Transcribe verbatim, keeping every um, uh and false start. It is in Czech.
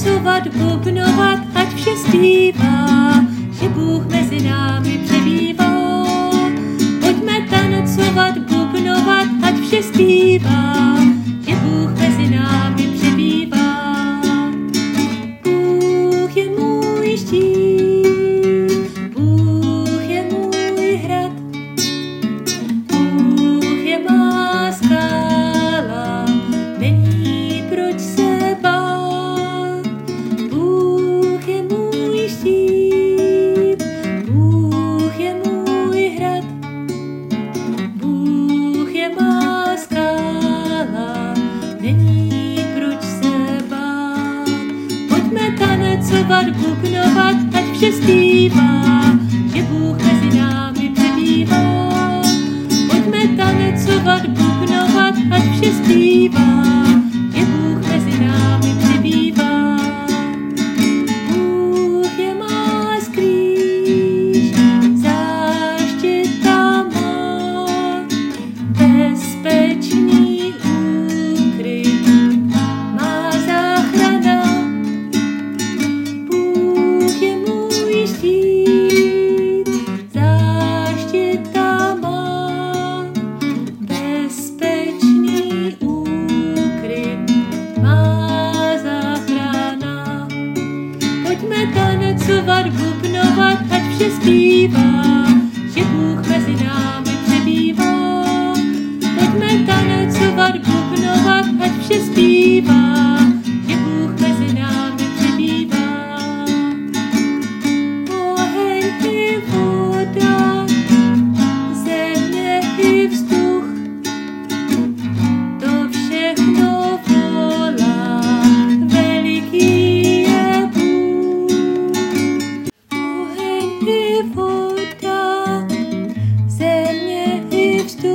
tancovat, bubnovat, ať vše zpívá, že Bůh mezi námi přebývá. Pojďme tancovat, bubnovat, ať vše zpívá, že Bůh mezi námi přebývá. Bůh je můj štít, Bůh je můj hrad, Bůh je má skála, není proč se bát. Bůh je můj štít, Bůh je můj hrad, Bůh je má skála, není proč se bát. Pojďme tancovat, bubnovat, ať vše zpívá, že Bůh mezi námi přebývá. Pojďme tancovat, bubnovat, ať vše zpívá, že Bůh mezi námi přebývá. Bůh je má skrýž, záštita má, bezpečný úkryt má záchrana. Bůh je můj štít, záštita má, bezpečný úkryt má záchrana. Pojďme tancovat, bubnovat, ať vše zpívá, že Bůh mezi námi přebývá. Pojďme tancovat, bubnovat, ať vše zpívá, že Bůh mezi námi přebývá. Oheň i voda, země i vzduch, to všechno volá, veliký je Bůh. Oheň i voda, země i vzduch,